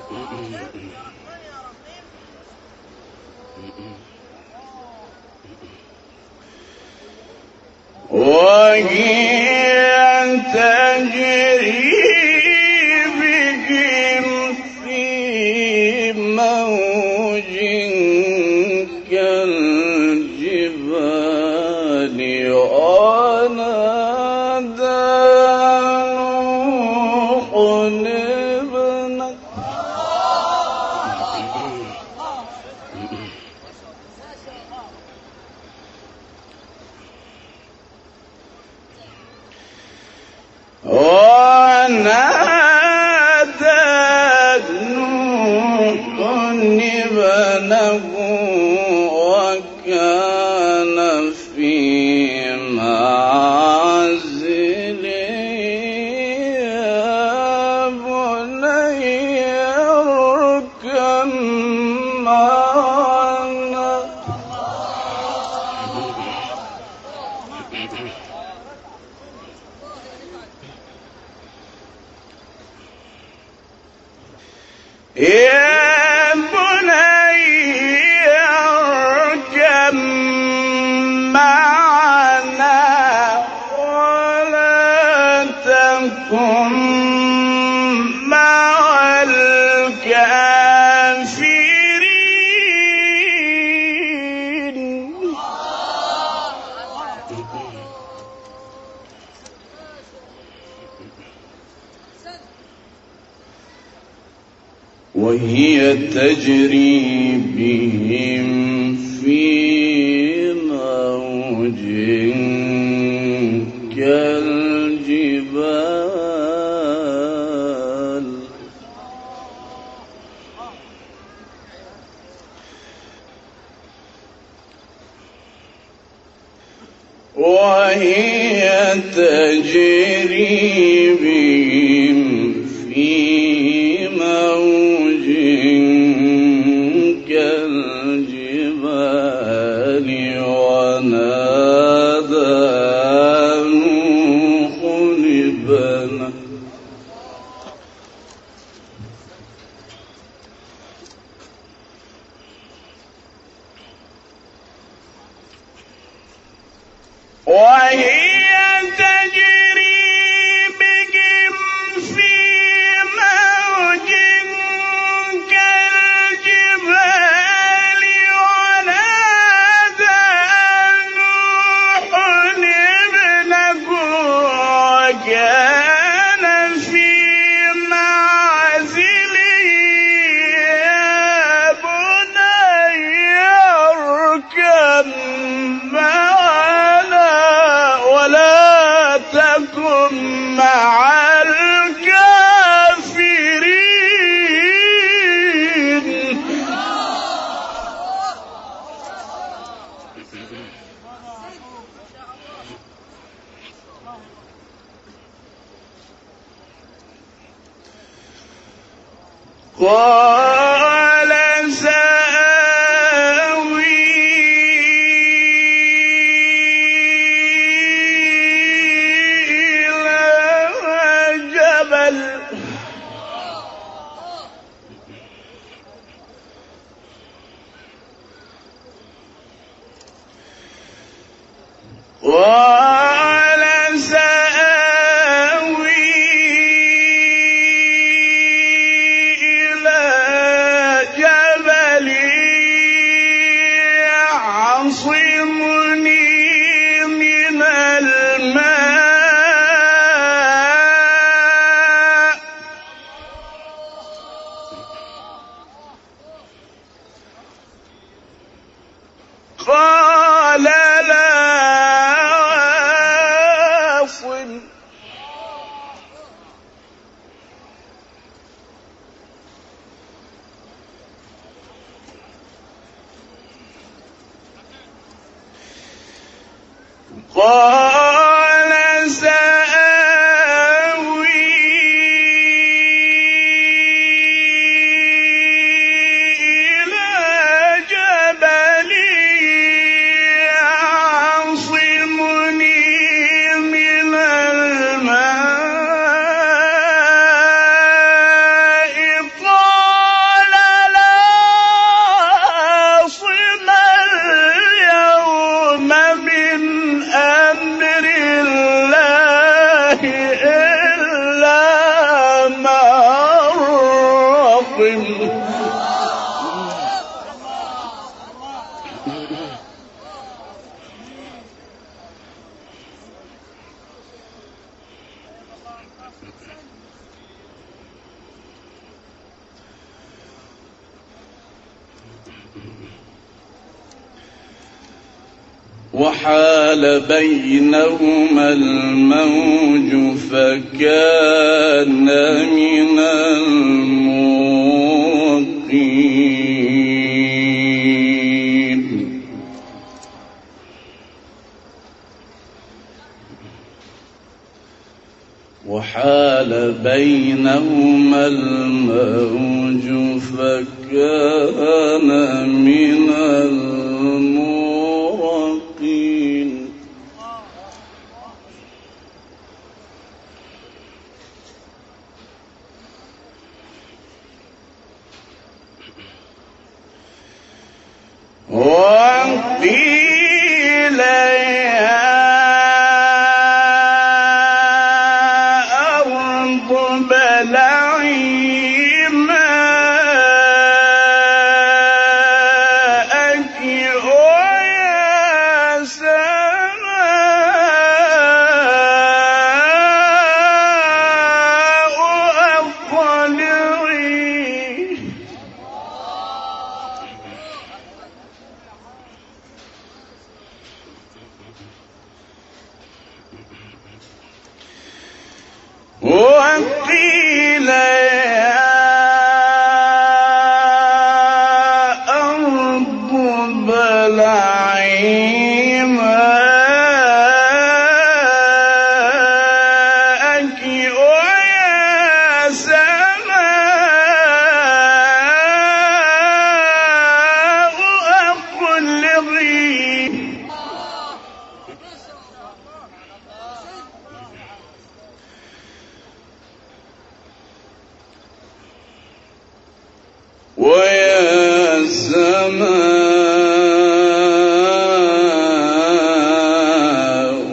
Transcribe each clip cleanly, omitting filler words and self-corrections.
وهي تجري بهم في موج كالجبال ونادى نوح ابنه وكان في معزل يا بني اركب معنا يا بني اركب معنا ولا تكن مع الكافرين وهي تجري بهم في موج كالجبال وهي تجري بهم في موج كالجبال ونادى نوح ابنه وهي تجري بهم في موج كالجبال ونادى نوح ابنه وكان في معزل يا بني اركب معنا ولا تكن مع الكافرين قال سآوي إلى جبل قال سآوي إلى جبل يعصمني من الماء قال لا عاصم قال سآوي إلى جبل يعصمني من الماء قال وحال بينهما الموج فكان من المغرقين وحال بينهما الموج فكان من المغرقين وقيل يا أرض ابلعي ماءك ويا سماء أقلعي وقيل يا أرض ابلعي ماءك ويا سماء أقلعي ويا سماء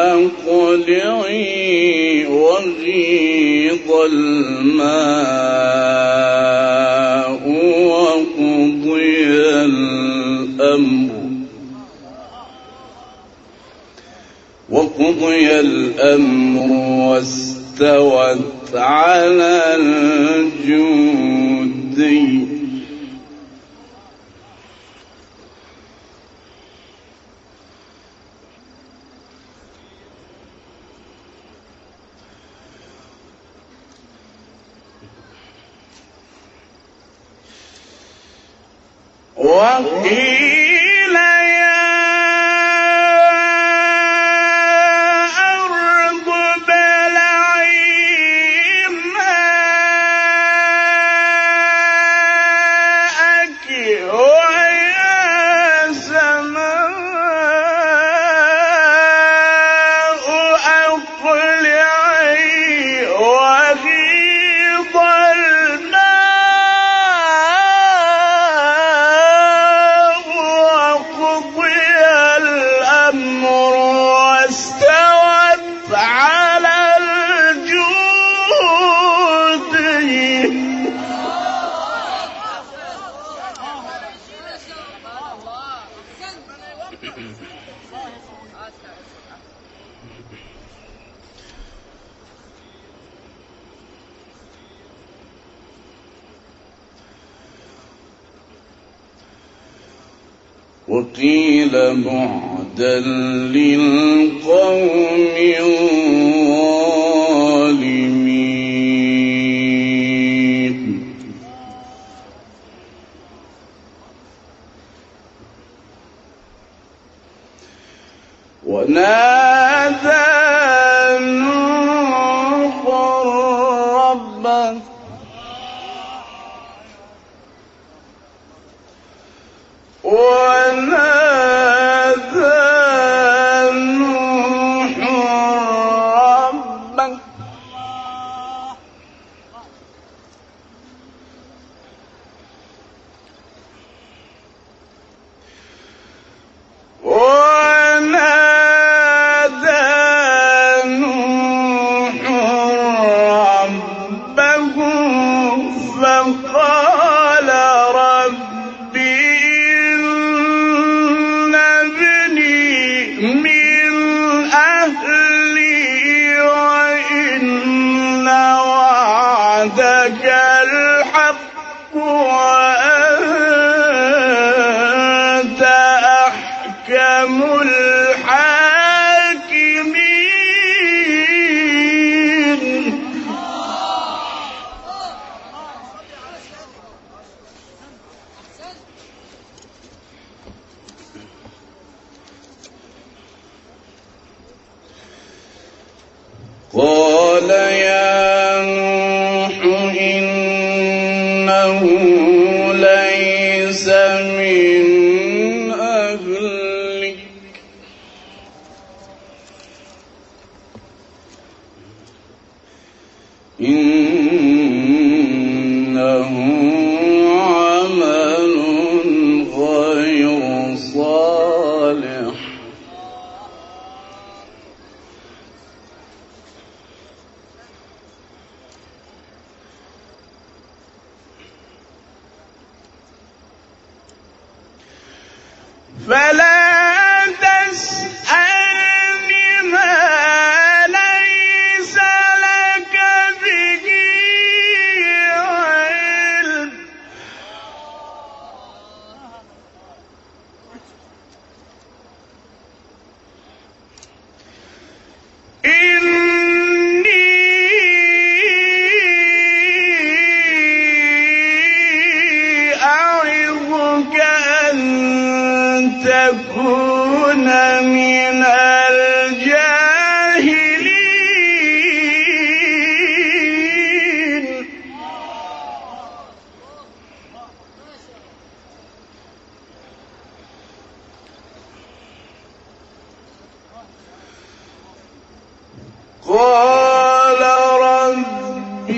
أقلعي وغيض الماء وقضي الأمر واستوت على الجودي وقيل يا أرض ابلعي ماءك ويا سماء أقلعي وغيض الماء وقضي الأمر واستوت على الجود وقيل بعدا للقوم الظالمين ونادى نوح ربه ونادى إنه ليس من أهلك إنه عمل غير صالح فلا تسألني ما ليس لك به علم تكون من الجاهلين قال رب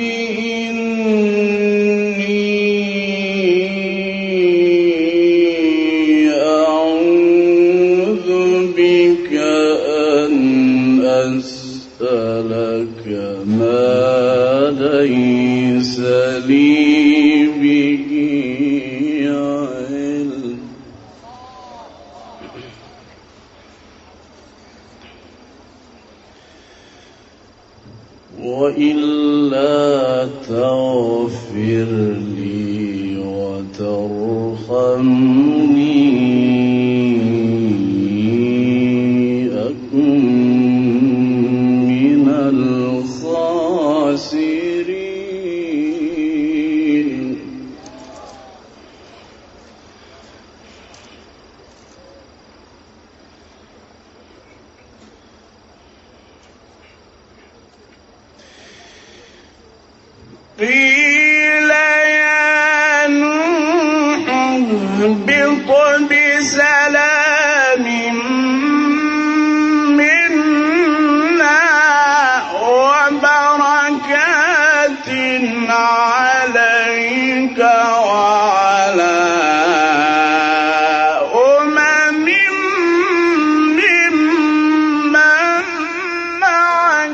أسألك ما ليس لي به علم وإلا تغفر لي وترحمني أكن من الخاسرين قيل يا نوح اهبط بسلام منا وبركات عليك وعلى أمم ممن معك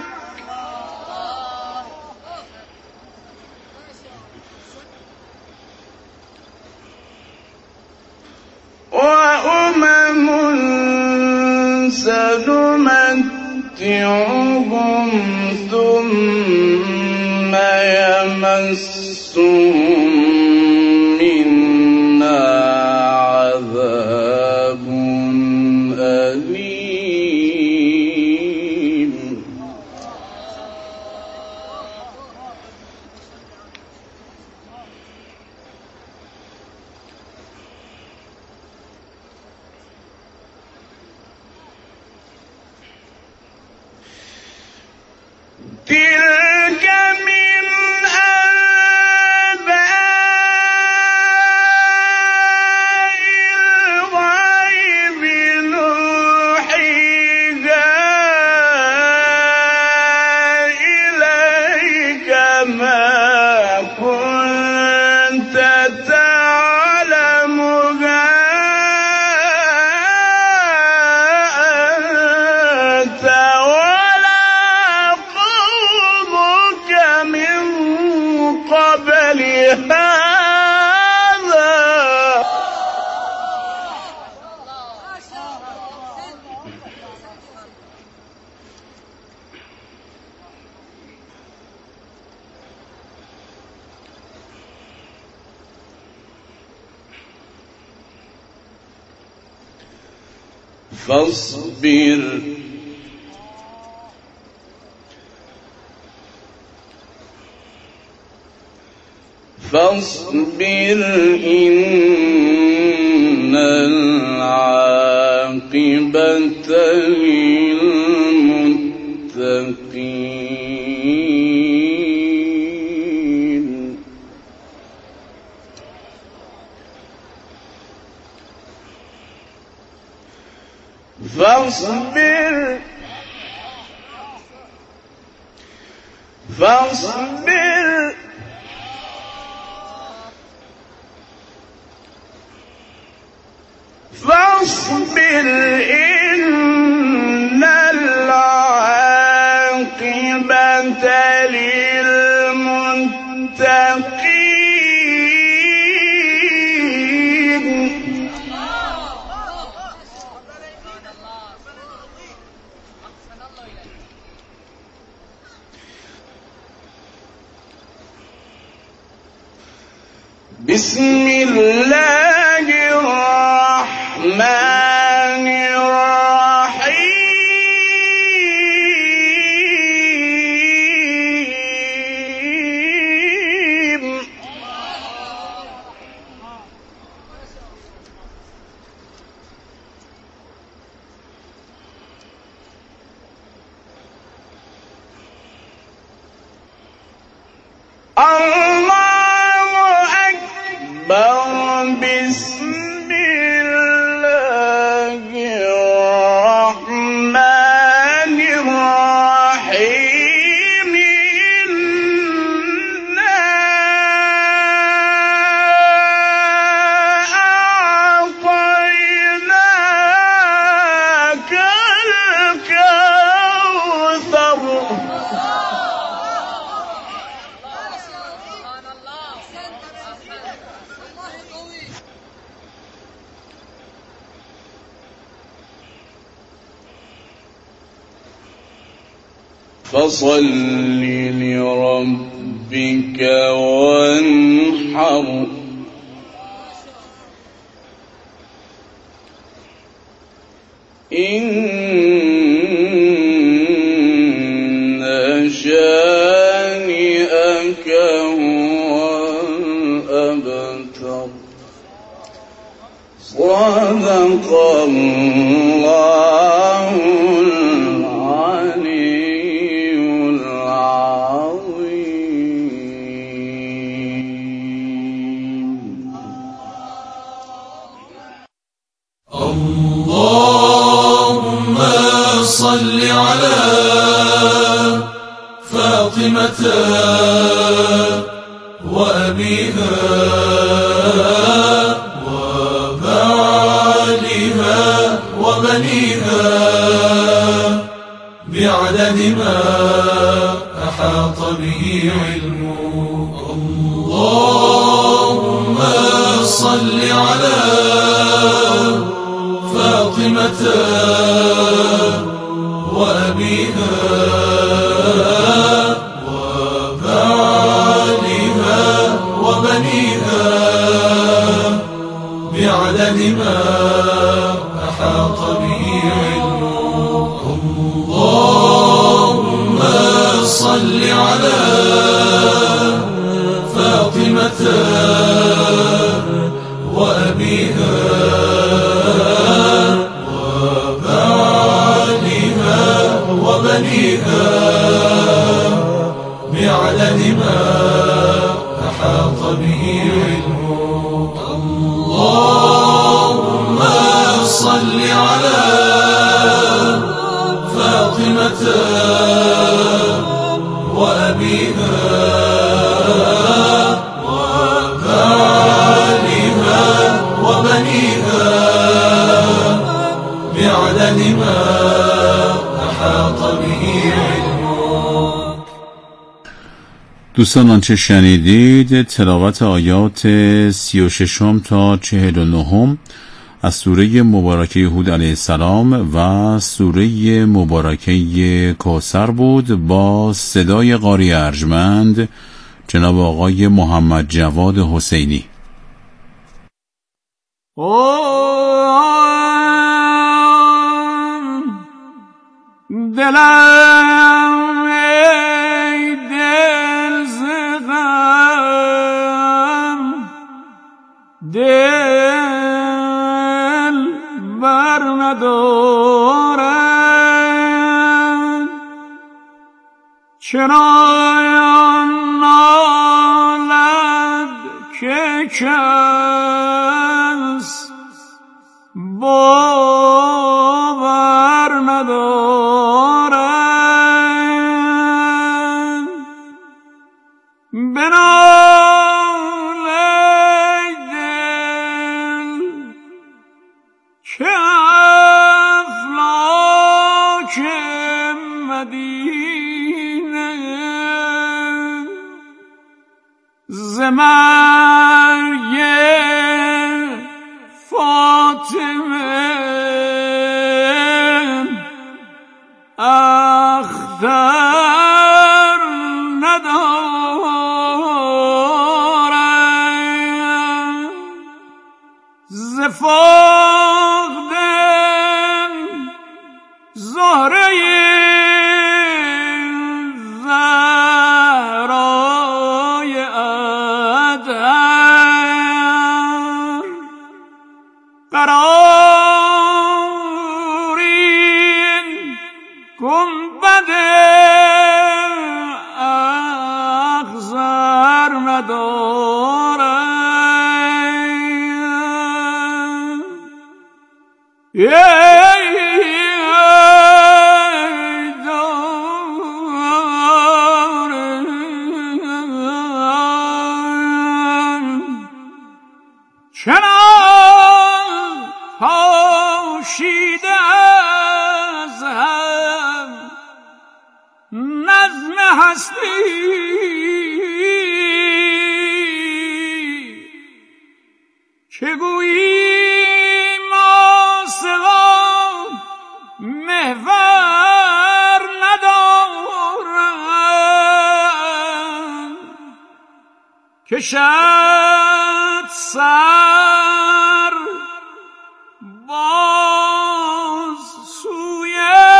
وأمم سنمتعهم ثم يمسهم منا عذاب أليم تلك من أنباء الغيب نوحيها إليك ما كنت تعلمها أنت قبل هذا فاصبر إن العاقبة للمتقين فاصبر إن العاقبة للمتقين. بسم الله الرحمن الرحيم. بسم الله الرحمن الرحيم. إنا أعطيناك الكوثر. فصل لربك وانحر. إن شانئك هو الأبتر. صدق الله العلي العظيم. اللهم صل على فاطمة وأبيها وبعلها وبنيها بعدد ما أحاط به علمه. اللهم صل على فاطمة وأبيها وبعلها وبنيها بعدد ما أحاط به علمه. اللهم صل على فاطمة وأبيها وبنيها بعدد ما أحاط به علمه. اللهم صل على فاطمة وأبيها وبعلها وبنيها بعدد ما أحاط به علمك. دوستان آنچه شنیدید تلاوت آیات 36 تا 49 از سوره مبارکه هود علیه السلام و سوره مبارکه کوثر بود با صدای قاری ارجمند جناب آقای محمد جواد حسینی. دلم ای دل زغم دل بر ندارد چرا نالد که کس باور مرگ فاطمه اختر ندارم ز فقدن زهره زهرای اطهر قرارین گنبد اخضر ندارم چنان پاشیده از هم نظم هستی که گویی ماسوان محور ندارم کشد سر باز سوی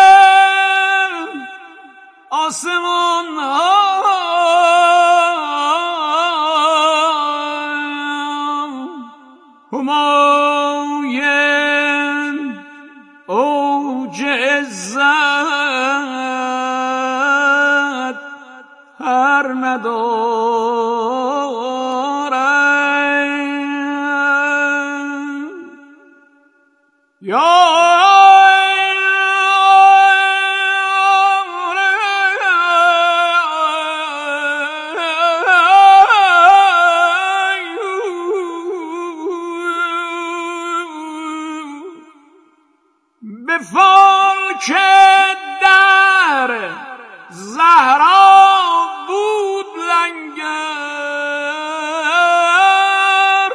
آسمان ها هماین اوج عزت هر ندارم یا به فلک در زهرا بود لنگر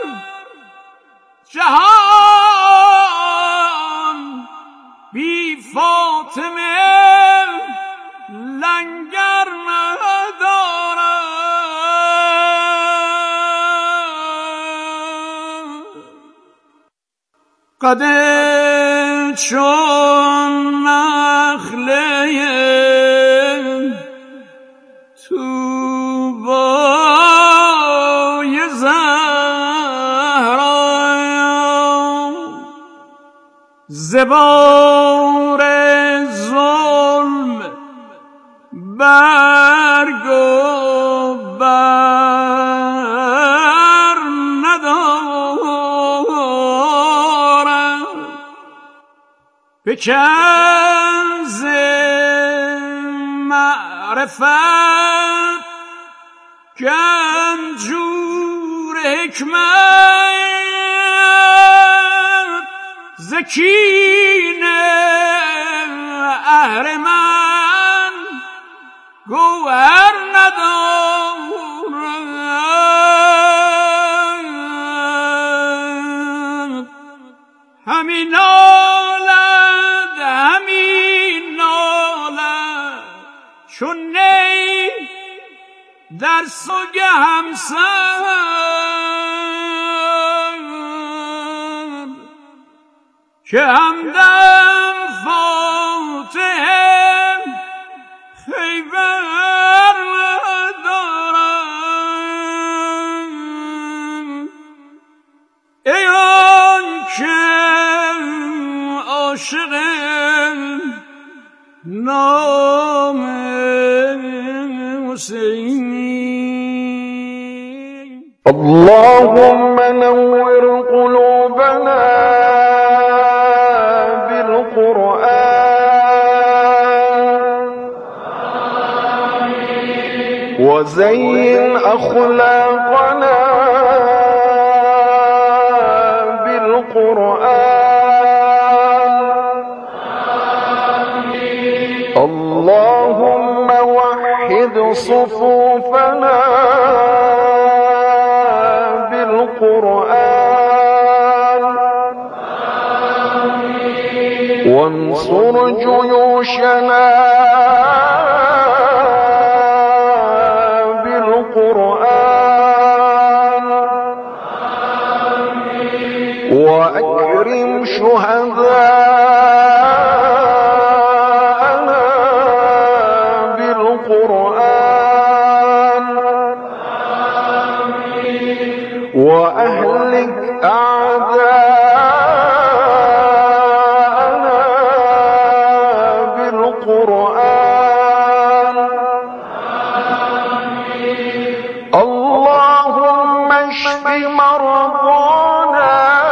جهان بی فاطمه لنگر ندارم قد چون نخله طوبای زهرا زبار ظلم برگ و بر ندارم به کنز معرفت گنجور حکمت زکین اهرمن گوهر ندارم همین نالد همین نالد چون نی در سوگ همسر که همدم فاتحه خیبر ندارم ای آن که عاشق نام حسینی اللهم نور قلوبنا بالقرآن وزين أخلاقنا بالقرآن اللهم وحد صفوفنا بالقرآن وانصر جيوشنا بالقرآن وأكرم شهداءنا بالقرآن وأهلك أعداءنا بالقرآن اللهم اشف مرضانا